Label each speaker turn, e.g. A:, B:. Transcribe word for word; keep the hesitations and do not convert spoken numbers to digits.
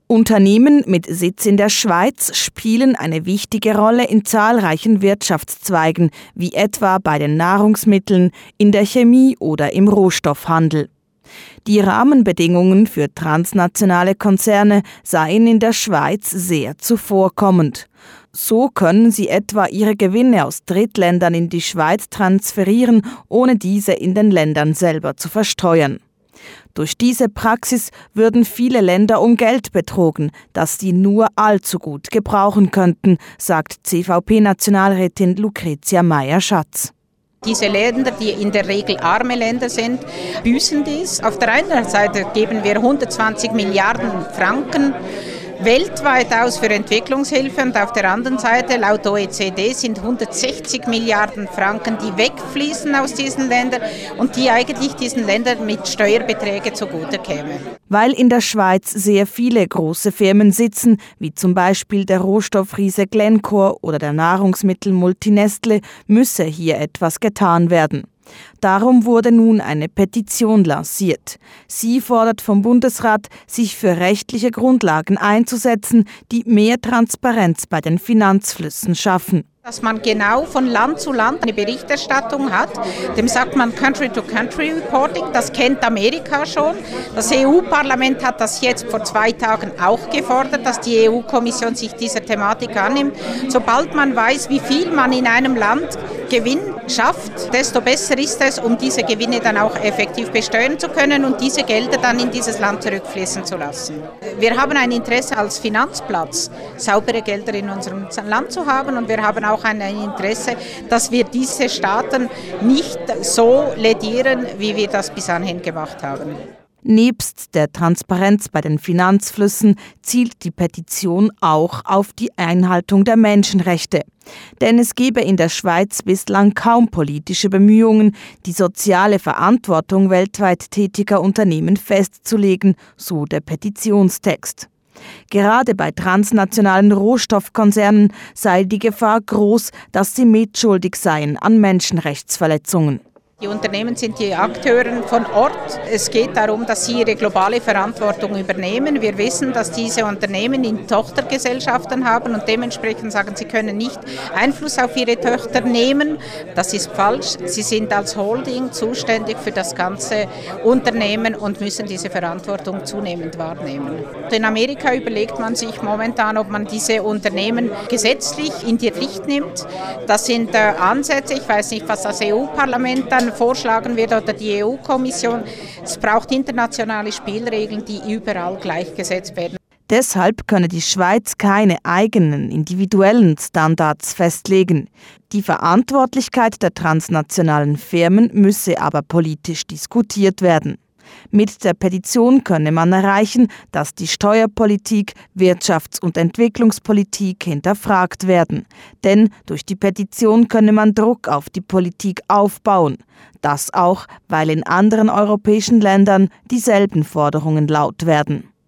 A: Unternehmen mit Sitz in der Schweiz spielen eine wichtige Rolle in zahlreichen Wirtschaftszweigen, wie etwa bei den Nahrungsmitteln, in der Chemie oder im Rohstoffhandel. Die Rahmenbedingungen für transnationale Konzerne seien in der Schweiz sehr zuvorkommend. So können sie etwa ihre Gewinne aus Drittländern in die Schweiz transferieren, ohne diese in den Ländern selber zu versteuern. Durch diese Praxis würden viele Länder um Geld betrogen, das sie nur allzu gut gebrauchen könnten, sagt C V P-Nationalrätin Lucretia Meier-Schatz.
B: Diese Länder, die in der Regel arme Länder sind, büßen dies. Auf der einen Seite geben wir hundertzwanzig Milliarden Franken weltweit aus für Entwicklungshilfe und auf der anderen Seite, laut O E C D, sind hundertsechzig Milliarden Franken, die wegfließen aus diesen Ländern und die eigentlich diesen Ländern mit Steuerbeträgen zugute kämen.
A: Weil in der Schweiz sehr viele große Firmen sitzen, wie zum Beispiel der Rohstoffriese Glencore oder der Nahrungsmittelmulti Nestle, müsse hier etwas getan werden. Darum wurde nun eine Petition lanciert. Sie fordert vom Bundesrat, sich für rechtliche Grundlagen einzusetzen, die mehr Transparenz bei den Finanzflüssen schaffen.
B: Dass man genau von Land zu Land eine Berichterstattung hat, dem sagt man Country-to-Country-Reporting, das kennt Amerika schon. Das E U-Parlament hat das jetzt vor zwei Tagen auch gefordert, dass die E U-Kommission sich dieser Thematik annimmt. Sobald man weiß, wie viel man in einem Land Gewinn schafft, desto besser ist es, um diese Gewinne dann auch effektiv besteuern zu können und diese Gelder dann in dieses Land zurückfließen zu lassen. Wir haben ein Interesse als Finanzplatz, saubere Gelder in unserem Land zu haben und wir haben auch ein Interesse, dass wir diese Staaten nicht so ledieren, wie wir das bis anhin gemacht haben.
A: Nebst der Transparenz bei den Finanzflüssen zielt die Petition auch auf die Einhaltung der Menschenrechte. Denn es gebe in der Schweiz bislang kaum politische Bemühungen, die soziale Verantwortung weltweit tätiger Unternehmen festzulegen, so der Petitionstext. Gerade bei transnationalen Rohstoffkonzernen sei die Gefahr groß, dass sie mitschuldig seien an Menschenrechtsverletzungen.
B: Die Unternehmen sind die Akteure von Ort. Es geht darum, dass sie ihre globale Verantwortung übernehmen. Wir wissen, dass diese Unternehmen in Tochtergesellschaften haben und dementsprechend sagen, sie können nicht Einfluss auf ihre Töchter nehmen. Das ist falsch. Sie sind als Holding zuständig für das ganze Unternehmen und müssen diese Verantwortung zunehmend wahrnehmen. In Amerika überlegt man sich momentan, ob man diese Unternehmen gesetzlich in die Pflicht nimmt. Das sind äh, Ansätze. Ich weiß nicht, was das E U-Parlament dann vorschlagen wird oder die E U-Kommission. Es braucht internationale Spielregeln, die überall gleichgesetzt werden.
A: Deshalb könne die Schweiz keine eigenen individuellen Standards festlegen. Die Verantwortlichkeit der transnationalen Firmen müsse aber politisch diskutiert werden. Mit der Petition könne man erreichen, dass die Steuerpolitik, Wirtschafts- und Entwicklungspolitik hinterfragt werden. Denn durch die Petition könne man Druck auf die Politik aufbauen. Das auch, weil in anderen europäischen Ländern dieselben Forderungen laut werden.